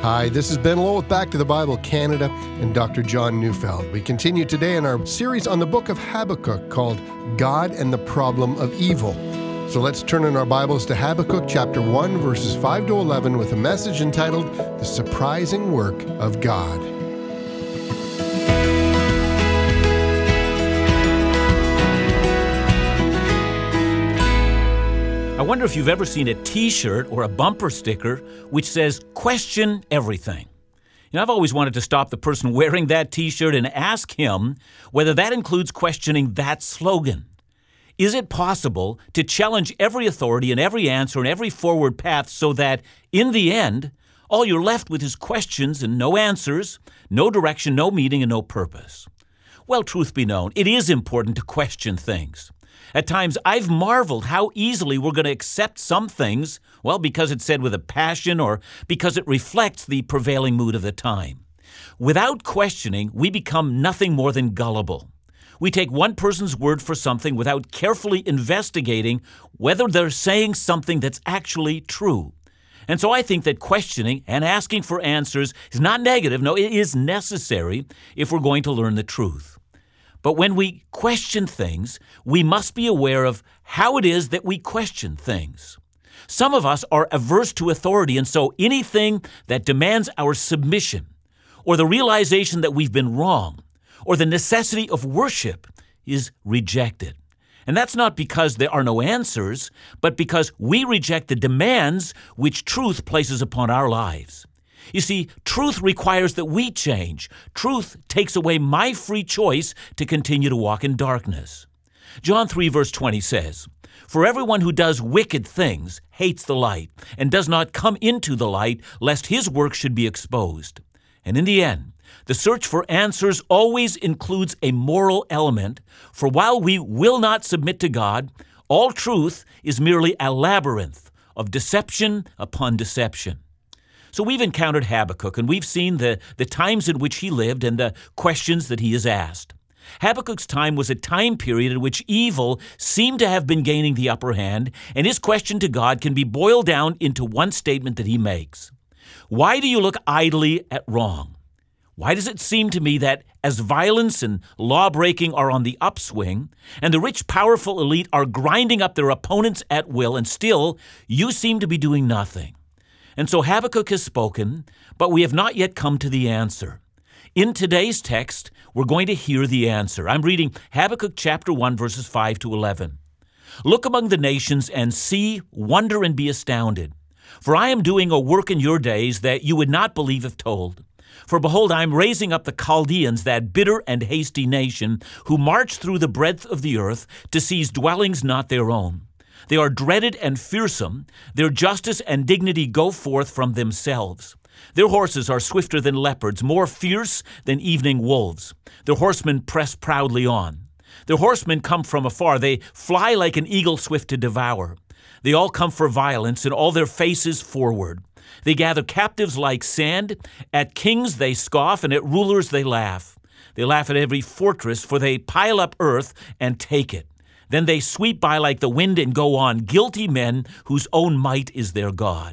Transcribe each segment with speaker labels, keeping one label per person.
Speaker 1: Hi, this is Ben Lowell with Back to the Bible Canada and Dr. John Neufeld. We continue today in our series on the book of Habakkuk called God and the Problem of Evil. So let's turn in our Bibles to Habakkuk chapter 1, verses 5 to 11 with a message entitled The Surprising Work of God.
Speaker 2: I wonder if you've ever seen a t-shirt or a bumper sticker which says, "Question everything." I've always wanted to stop the person wearing that t-shirt and ask him whether that includes questioning that slogan. Is it possible to challenge every authority and every answer and every forward path so that, in the end, all you're left with is questions and no answers, no direction, no meaning, and no purpose? Well, truth be known, it is important to question things. At times, I've marveled how easily we're going to accept some things, well, because it's said with a passion or because it reflects the prevailing mood of the time. Without questioning, we become nothing more than gullible. We take one person's word for something without carefully investigating whether they're saying something that's actually true. And so I think that questioning and asking for answers is not negative. No, it is necessary if we're going to learn the truth. But when we question things, we must be aware of how it is that we question things. Some of us are averse to authority, and so anything that demands our submission, or the realization that we've been wrong, or the necessity of worship is rejected. And that's not because there are no answers, but because we reject the demands which truth places upon our lives. You see, truth requires that we change. Truth takes away my free choice to continue to walk in darkness. John 3 verse 20 says, "For everyone who does wicked things hates the light and does not come into the light, lest his work should be exposed." And in the end, the search for answers always includes a moral element, for while we will not submit to God, all truth is merely a labyrinth of deception upon deception. So we've encountered Habakkuk, and we've seen the times in which he lived and the questions that he has asked. Habakkuk's time was a time period in which evil seemed to have been gaining the upper hand, and his question to God can be boiled down into one statement that he makes. Why do you look idly at wrong? Why does it seem to me that as violence and law-breaking are on the upswing, and the rich, powerful elite are grinding up their opponents at will, and still you seem to be doing nothing? And so Habakkuk has spoken, but we have not yet come to the answer. In today's text, we're going to hear the answer. I'm reading Habakkuk chapter 1, verses 5 to 11. "Look among the nations and see, wonder and be astounded. For I am doing a work in your days that you would not believe if told. For behold, I am raising up the Chaldeans, that bitter and hasty nation, who march through the breadth of the earth to seize dwellings not their own. They are dreaded and fearsome. Their justice and dignity go forth from themselves. Their horses are swifter than leopards, more fierce than evening wolves. Their horsemen press proudly on. Their horsemen come from afar. They fly like an eagle swift to devour. They all come for violence, and all their faces forward. They gather captives like sand. At kings they scoff, and at rulers they laugh. They laugh at every fortress, for they pile up earth and take it. Then they sweep by like the wind and go on, guilty men whose own might is their God."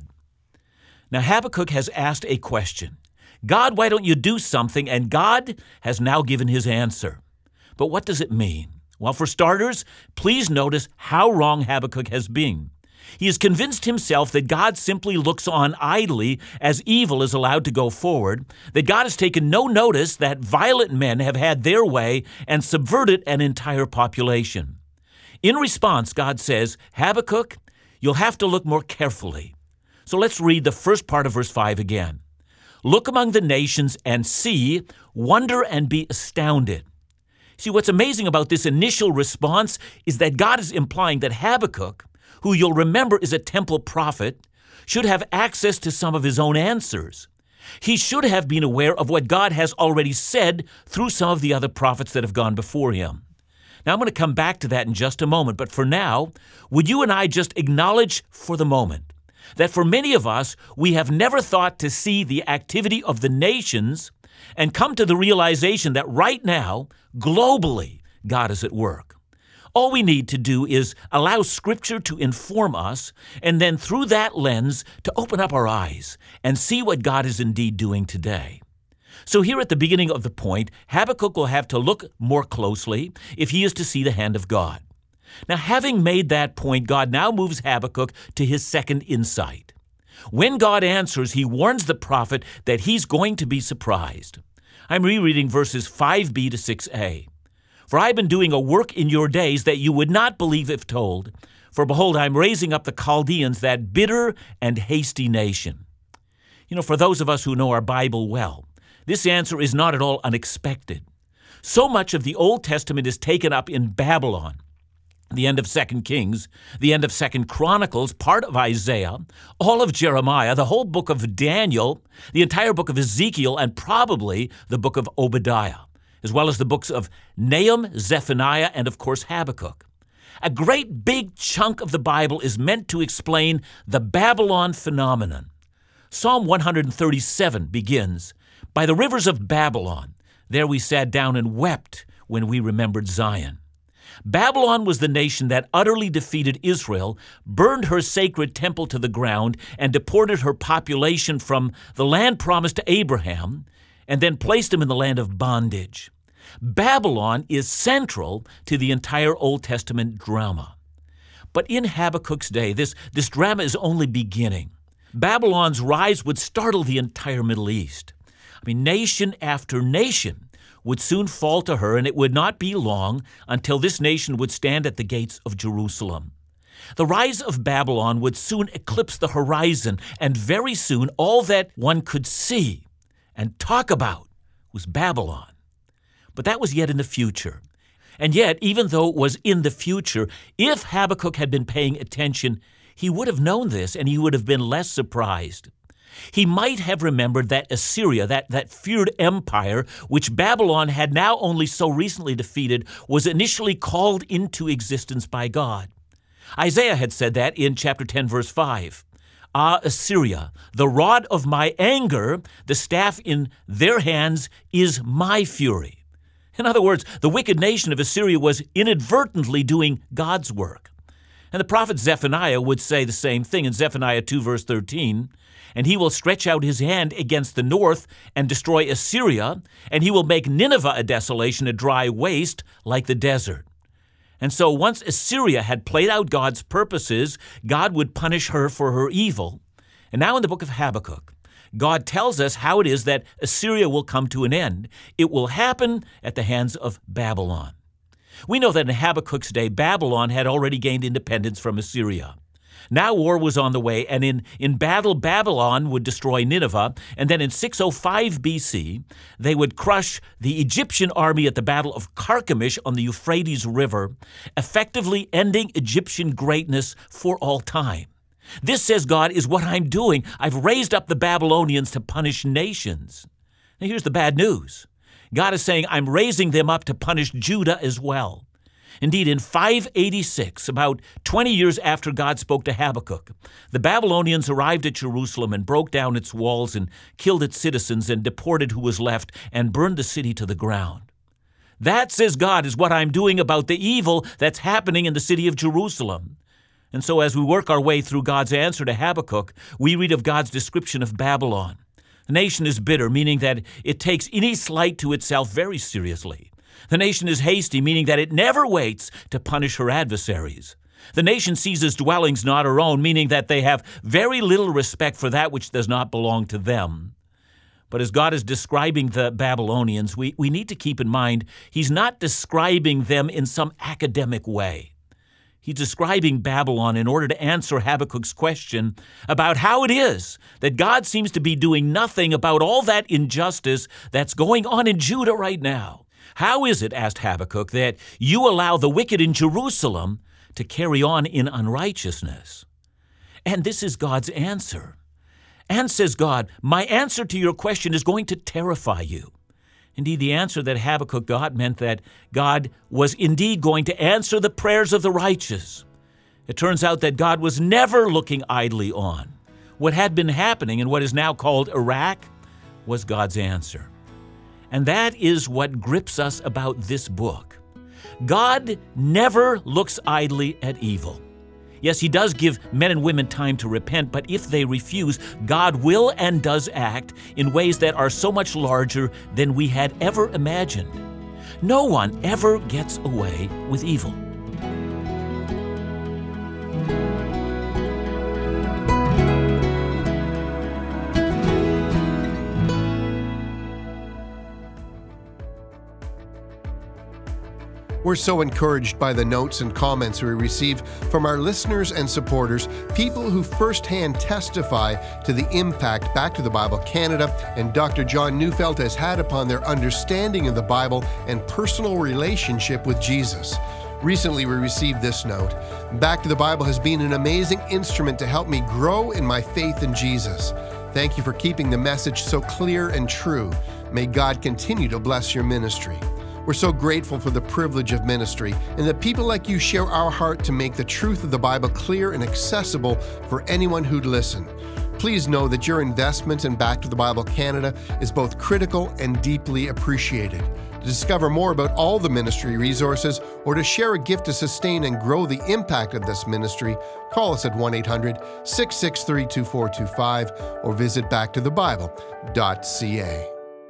Speaker 2: Now Habakkuk has asked a question. God, why don't you do something? And God has now given his answer. But what does it mean? Well, for starters, please notice how wrong Habakkuk has been. He has convinced himself that God simply looks on idly as evil is allowed to go forward, that God has taken no notice that violent men have had their way and subverted an entire population. In response, God says, Habakkuk, you'll have to look more carefully. So let's read the first part of verse 5 again. "Look among the nations and see, wonder and be astounded." See, what's amazing about this initial response is that God is implying that Habakkuk, who you'll remember is a temple prophet, should have access to some of his own answers. He should have been aware of what God has already said through some of the other prophets that have gone before him. Now, I'm going to come back to that in just a moment, but for now, would you and I just acknowledge for the moment that for many of us, we have never thought to see the activity of the nations and come to the realization that right now, globally, God is at work. All we need to do is allow Scripture to inform us, and then through that lens to open up our eyes and see what God is indeed doing today. So here at the beginning of the point, Habakkuk will have to look more closely if he is to see the hand of God. Now, having made that point, God now moves Habakkuk to his second insight. When God answers, he warns the prophet that he's going to be surprised. I'm rereading verses 5b to 6a. For I've been doing a work in your days that you would not believe if told. For behold, I'm raising up the Chaldeans, that bitter and hasty nation. For those of us who know our Bible well, this answer is not at all unexpected. So much of the Old Testament is taken up in Babylon. The end of 2 Kings, the end of 2 Chronicles, part of Isaiah, all of Jeremiah, the whole book of Daniel, the entire book of Ezekiel, and probably the book of Obadiah, as well as the books of Nahum, Zephaniah, and of course Habakkuk. A great big chunk of the Bible is meant to explain the Babylon phenomenon. Psalm 137 begins, "By the rivers of Babylon, there we sat down and wept when we remembered Zion." Babylon was the nation that utterly defeated Israel, burned her sacred temple to the ground, and deported her population from the land promised to Abraham, and then placed them in the land of bondage. Babylon is central to the entire Old Testament drama. But in Habakkuk's day, this drama is only beginning. Babylon's rise would startle the entire Middle East. Nation after nation would soon fall to her, and it would not be long until this nation would stand at the gates of Jerusalem. The rise of Babylon would soon eclipse the horizon, and very soon all that one could see and talk about was Babylon. But that was yet in the future. And yet, even though it was in the future, if Habakkuk had been paying attention, he would have known this, and he would have been less surprised. He might have remembered that Assyria, that feared empire, which Babylon had now only so recently defeated, was initially called into existence by God. Isaiah had said that in chapter 10, verse 5. "Ah, Assyria, the rod of my anger, the staff in their hands is my fury." In other words, the wicked nation of Assyria was inadvertently doing God's work. And the prophet Zephaniah would say the same thing in Zephaniah 2, verse 13. "And he will stretch out his hand against the north and destroy Assyria, and he will make Nineveh a desolation, a dry waste like the desert." And so once Assyria had played out God's purposes, God would punish her for her evil. And now in the book of Habakkuk, God tells us how it is that Assyria will come to an end. It will happen at the hands of Babylon. We know that in Habakkuk's day, Babylon had already gained independence from Assyria. Now war was on the way, and in battle, Babylon would destroy Nineveh, and then in 605 BC, they would crush the Egyptian army at the Battle of Carchemish on the Euphrates River, effectively ending Egyptian greatness for all time. This, says God, is what I'm doing. I've raised up the Babylonians to punish nations. Now here's the bad news. God is saying, I'm raising them up to punish Judah as well. Indeed, in 586, about 20 years after God spoke to Habakkuk, the Babylonians arrived at Jerusalem and broke down its walls and killed its citizens and deported who was left and burned the city to the ground. That, says God, is what I'm doing about the evil that's happening in the city of Jerusalem. And so as we work our way through God's answer to Habakkuk, we read of God's description of Babylon. The nation is bitter, meaning that it takes any slight to itself very seriously. The nation is hasty, meaning that it never waits to punish her adversaries. The nation seizes dwellings not her own, meaning that they have very little respect for that which does not belong to them. But as God is describing the Babylonians, we need to keep in mind he's not describing them in some academic way. He's describing Babylon in order to answer Habakkuk's question about how it is that God seems to be doing nothing about all that injustice that's going on in Judah right now. How is it, asked Habakkuk, that you allow the wicked in Jerusalem to carry on in unrighteousness? And this is God's answer. And says God, my answer to your question is going to terrify you. Indeed, the answer that Habakkuk got meant that God was indeed going to answer the prayers of the righteous. It turns out that God was never looking idly on. What had been happening in what is now called Iraq was God's answer. And that is what grips us about this book. God never looks idly at evil. Yes, He does give men and women time to repent, but if they refuse, God will and does act in ways that are so much larger than we had ever imagined. No one ever gets away with evil.
Speaker 1: We're so encouraged by the notes and comments we receive from our listeners and supporters, people who firsthand testify to the impact Back to the Bible Canada and Dr. John Neufeld has had upon their understanding of the Bible and personal relationship with Jesus. Recently, we received this note. Back to the Bible has been an amazing instrument to help me grow in my faith in Jesus. Thank you for keeping the message so clear and true. May God continue to bless your ministry. We're so grateful for the privilege of ministry and that people like you share our heart to make the truth of the Bible clear and accessible for anyone who'd listen. Please know that your investment in Back to the Bible Canada is both critical and deeply appreciated. To discover more about all the ministry resources or to share a gift to sustain and grow the impact of this ministry, call us at 1-800-663-2425 or visit backtothebible.ca.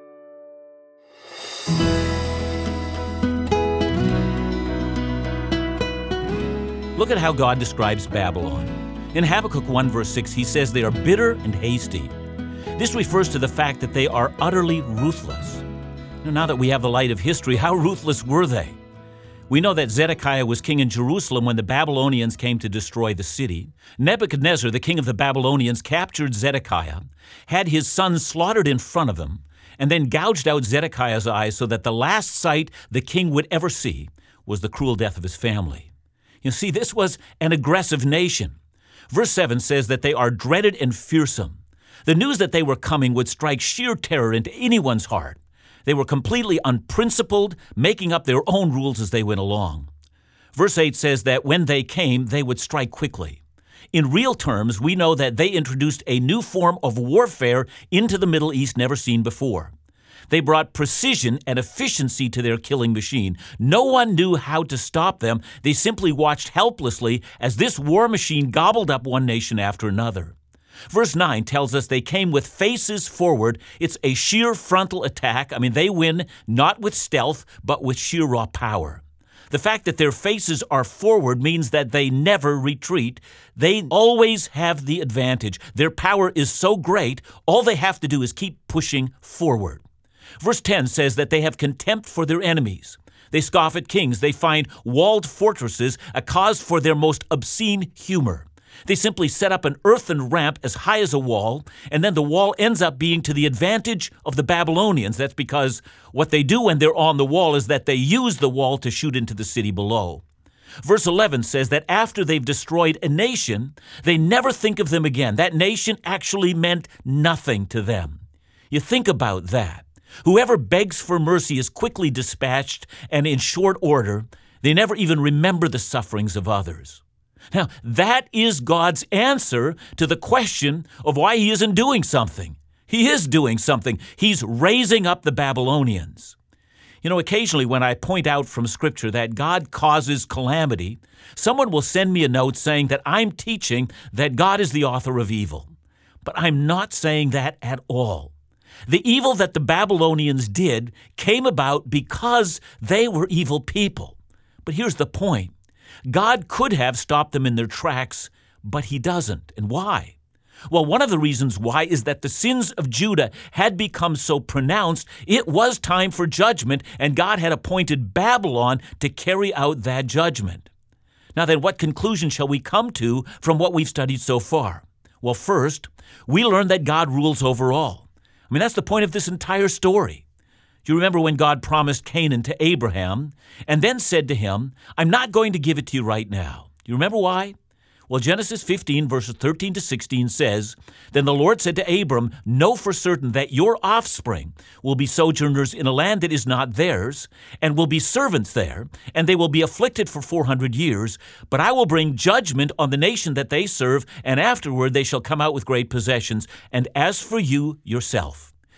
Speaker 2: Look at how God describes Babylon. In Habakkuk 1 verse 6, he says they are bitter and hasty. This refers to the fact that they are utterly ruthless. Now that we have the light of history, how ruthless were they? We know that Zedekiah was king in Jerusalem when the Babylonians came to destroy the city. Nebuchadnezzar, the king of the Babylonians, captured Zedekiah, had his sons slaughtered in front of him, and then gouged out Zedekiah's eyes so that the last sight the king would ever see was the cruel death of his family. You see, this was an aggressive nation. Verse 7 says that they are dreaded and fearsome. The news that they were coming would strike sheer terror into anyone's heart. They were completely unprincipled, making up their own rules as they went along. Verse 8 says that when they came, they would strike quickly. In real terms, we know that they introduced a new form of warfare into the Middle East never seen before. They brought precision and efficiency to their killing machine. No one knew how to stop them. They simply watched helplessly as this war machine gobbled up one nation after another. Verse 9 tells us they came with faces forward. It's a sheer frontal attack. They win not with stealth, but with sheer raw power. The fact that their faces are forward means that they never retreat. They always have the advantage. Their power is so great, all they have to do is keep pushing forward. Verse 10 says that they have contempt for their enemies. They scoff at kings. They find walled fortresses a cause for their most obscene humor. They simply set up an earthen ramp as high as a wall, and then the wall ends up being to the advantage of the Babylonians. That's because what they do when they're on the wall is that they use the wall to shoot into the city below. Verse 11 says that after they've destroyed a nation, they never think of them again. That nation actually meant nothing to them. You think about that. Whoever begs for mercy is quickly dispatched, and in short order, they never even remember the sufferings of others. Now, that is God's answer to the question of why He isn't doing something. He is doing something. He's raising up the Babylonians. Occasionally when I point out from Scripture that God causes calamity, someone will send me a note saying that I'm teaching that God is the author of evil. But I'm not saying that at all. The evil that the Babylonians did came about because they were evil people. But here's the point. God could have stopped them in their tracks, but He doesn't. And why? Well, one of the reasons why is that the sins of Judah had become so pronounced, it was time for judgment, and God had appointed Babylon to carry out that judgment. Now then, what conclusion shall we come to from what we've studied so far? Well, first, we learn that God rules over all. That's the point of this entire story. Do you remember when God promised Canaan to Abraham and then said to him, I'm not going to give it to you right now? Do you remember why? Well, Genesis 15, verses 13 to 16 says, Then the Lord said to Abram, Know for certain that your offspring will be sojourners in a land that is not theirs, and will be servants there, and they will be afflicted for 400 years. But I will bring judgment on the nation that they serve, and afterward they shall come out with great possessions. And as for you yourself,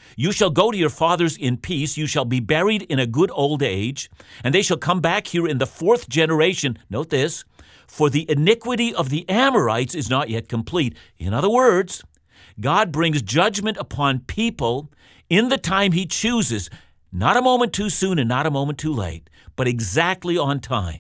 Speaker 2: You shall go to your fathers in peace. You shall be buried in a good old age, and they shall come back here in the 4th generation. Note this, for the iniquity of the Amorites is not yet complete. In other words, God brings judgment upon people in the time he chooses, not a moment too soon and not a moment too late, but exactly on time.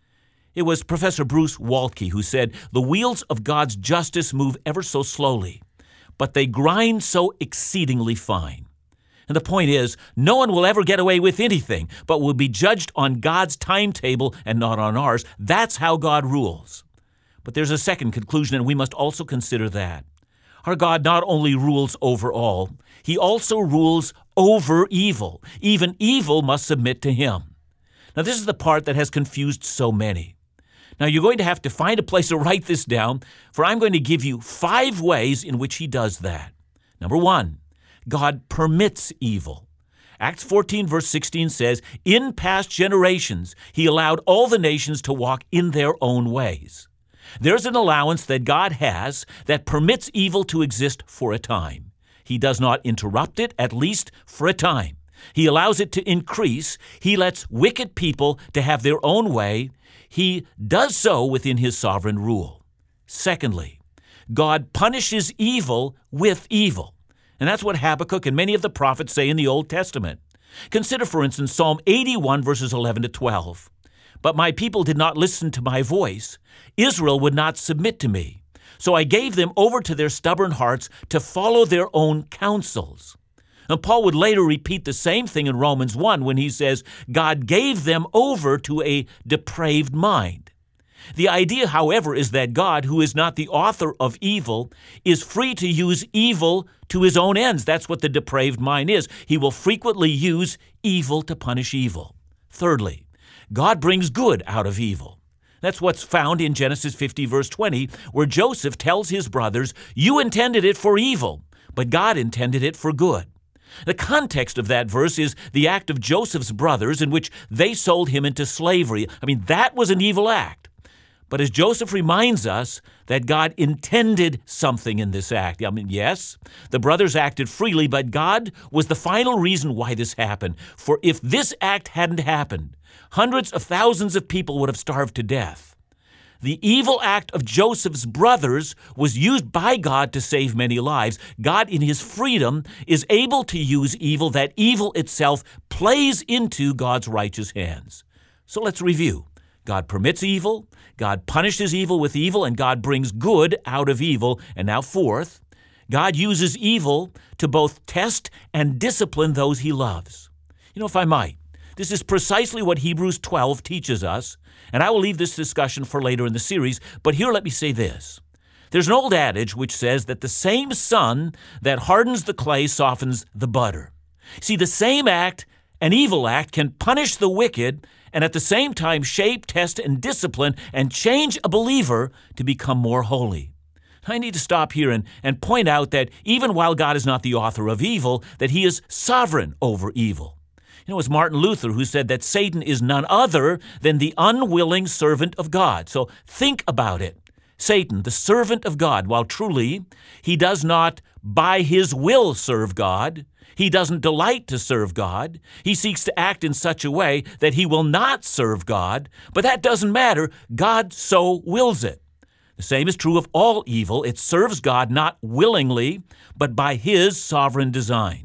Speaker 2: It was Professor Bruce Waltke who said, "The wheels of God's justice move ever so slowly, but they grind so exceedingly fine." And the point is, no one will ever get away with anything, but will be judged on God's timetable and not on ours. That's how God rules. But there's a second conclusion, and we must also consider that. Our God not only rules over all, he also rules over evil. Even evil must submit to him. Now, this is the part that has confused so many. Now, you're going to have to find a place to write this down, for I'm going to give you 5 ways in which he does that. Number 1, God permits evil. Acts 14, verse 16 says, "In past generations, he allowed all the nations to walk in their own ways." There's an allowance that God has that permits evil to exist for a time. He does not interrupt it, at least for a time. He allows it to increase. He lets wicked people to have their own way. He does so within his sovereign rule. Secondly, God punishes evil with evil. And that's what Habakkuk and many of the prophets say in the Old Testament. Consider, for instance, Psalm 81, verses 11 to 12. "But my people did not listen to my voice. Israel would not submit to me. So I gave them over to their stubborn hearts to follow their own counsels." And Paul would later repeat the same thing in Romans 1 when he says, God gave them over to a depraved mind. The idea, however, is that God, who is not the author of evil, is free to use evil to his own ends. That's what the depraved mind is. He will frequently use evil to punish evil. Thirdly, God brings good out of evil. That's what's found in Genesis 50, verse 20, where Joseph tells his brothers, "You intended it for evil, but God intended it for good." The context of that verse is the act of Joseph's brothers in which they sold him into slavery. That was an evil act. But as Joseph reminds us that God intended something in this act. Yes, the brothers acted freely, but God was the final reason why this happened. For if this act hadn't happened, hundreds of thousands of people would have starved to death. The evil act of Joseph's brothers was used by God to save many lives. God, in his freedom, is able to use evil. That evil itself plays into God's righteous hands. So let's review. God permits evil, God punishes evil with evil, and God brings good out of evil. And now fourth, God uses evil to both test and discipline those he loves. If I might, this is precisely what Hebrews 12 teaches us, and I will leave this discussion for later in the series, but here let me say this. There's an old adage which says that the same sun that hardens the clay softens the butter. See, the same act, an evil act, can punish the wicked and at the same time shape, test, and discipline and change a believer to become more holy. I need to stop here and point out that even while God is not the author of evil, that he is sovereign over evil. It was Martin Luther who said that Satan is none other than the unwilling servant of God. So think about it. Satan, the servant of God, while truly he does not by his will serve God, he doesn't delight to serve God, he seeks to act in such a way that he will not serve God, but that doesn't matter. God so wills it. The same is true of all evil. It serves God not willingly, but by his sovereign design.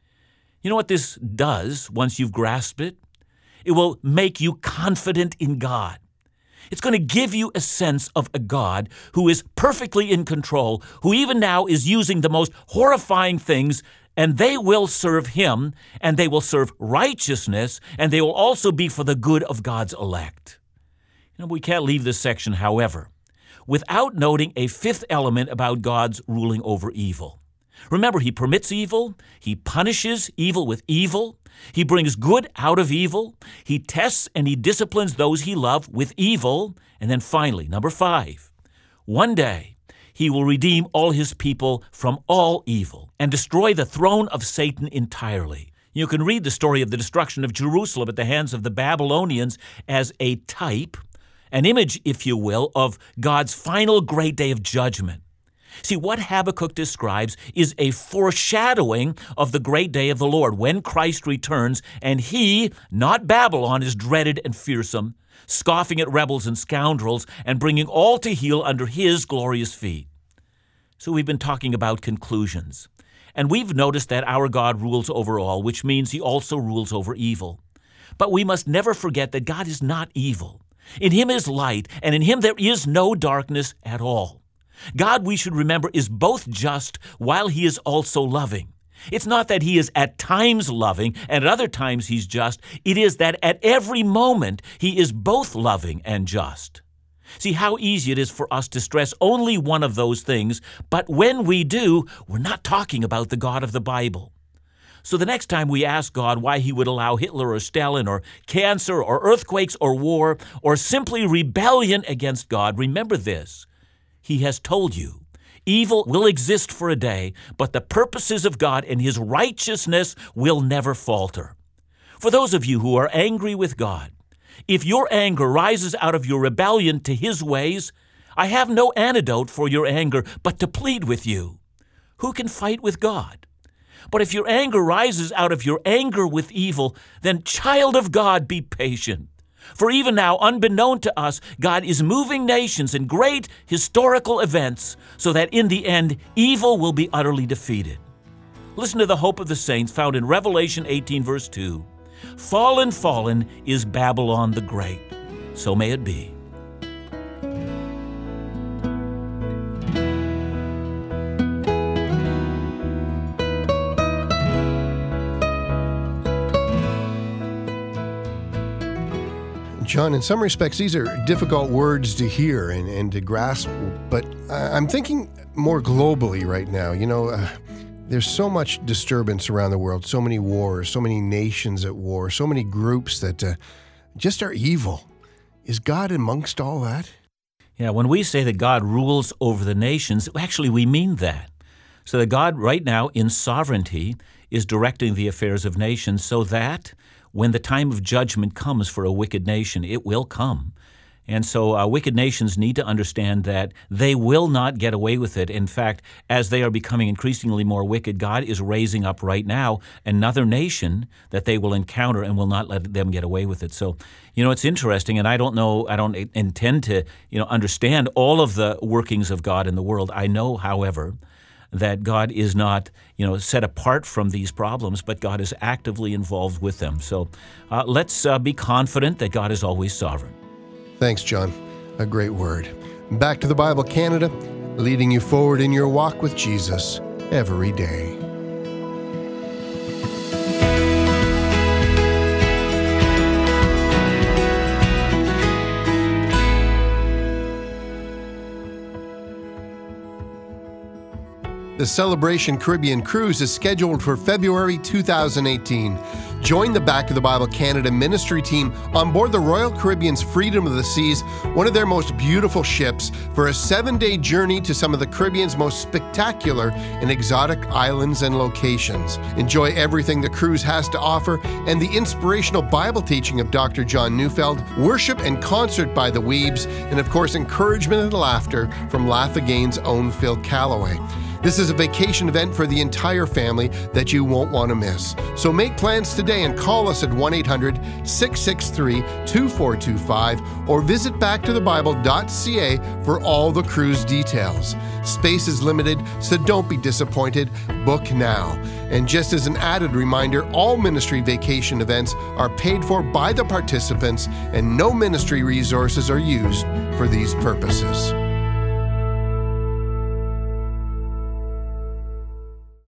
Speaker 2: You know what this does once you've grasped it? It will make you confident in God. It's going to give you a sense of a God who is perfectly in control, who even now is using the most horrifying things, and they will serve him, and they will serve righteousness, and they will also be for the good of God's elect. We can't leave this section, however, without noting a fifth element about God's ruling over evil. Remember, he permits evil, he punishes evil with evil, he brings good out of evil, he tests and he disciplines those he loves with evil, and then finally, number 5, one day he will redeem all his people from all evil and destroy the throne of Satan entirely. You can read the story of the destruction of Jerusalem at the hands of the Babylonians as a type, an image, if you will, of God's final great day of judgment. See, what Habakkuk describes is a foreshadowing of the great day of the Lord, when Christ returns, and he, not Babylon, is dreaded and fearsome, scoffing at rebels and scoundrels, and bringing all to heel under his glorious feet. So we've been talking about conclusions. And we've noticed that our God rules over all, which means he also rules over evil. But we must never forget that God is not evil. In him is light, and in him there is no darkness at all. God, we should remember, is both just while he is also loving. It's not that he is at times loving and at other times he's just. It is that at every moment he is both loving and just. See how easy it is for us to stress only one of those things, but when we do, we're not talking about the God of the Bible. So the next time we ask God why he would allow Hitler or Stalin or cancer or earthquakes or war or simply rebellion against God, remember this. He has told you, evil will exist for a day, but the purposes of God and his righteousness will never falter. For those of you who are angry with God, if your anger rises out of your rebellion to his ways, I have no antidote for your anger but to plead with you. Who can fight with God? But if your anger rises out of your anger with evil, then, child of God, be patient. For even now, unbeknown to us, God is moving nations in great historical events so that in the end, evil will be utterly defeated. Listen to the hope of the saints found in Revelation 18, verse 2. Fallen, fallen is Babylon the Great. So may it be.
Speaker 1: John, in some respects, these are difficult words to hear and to grasp, but I'm thinking more globally right now. There's so much disturbance around the world, so many wars, so many nations at war, so many groups that just are evil. Is God amongst all that?
Speaker 2: Yeah, when we say that God rules over the nations, actually we mean that. So that God right now in sovereignty is directing the affairs of nations so that when the time of judgment comes for a wicked nation, it will come. And so wicked nations need to understand that they will not get away with it. In fact, as they are becoming increasingly more wicked, God is raising up right now another nation that they will encounter and will not let them get away with it. So, it's interesting, and I don't intend to, understand all of the workings of God in the world. I know, however, that God is not, set apart from these problems, but God is actively involved with them. So let's be confident that God is always sovereign.
Speaker 1: Thanks, John. A great word. Back to the Bible Canada, leading you forward in your walk with Jesus every day. The Celebration Caribbean Cruise is scheduled for February 2018. Join the Back to the Bible Canada ministry team on board the Royal Caribbean's Freedom of the Seas, one of their most beautiful ships, for a 7-day journey to some of the Caribbean's most spectacular and exotic islands and locations. Enjoy everything the cruise has to offer and the inspirational Bible teaching of Dr. John Neufeld, worship and concert by the Weebs, and of course encouragement and laughter from Laugh Again's own Phil Callaway. This is a vacation event for the entire family that you won't want to miss. So make plans today and call us at 1-800-663-2425 or visit backtothebible.ca for all the cruise details. Space is limited, so don't be disappointed. Book now. And just as an added reminder, all ministry vacation events are paid for by the participants and no ministry resources are used for these purposes.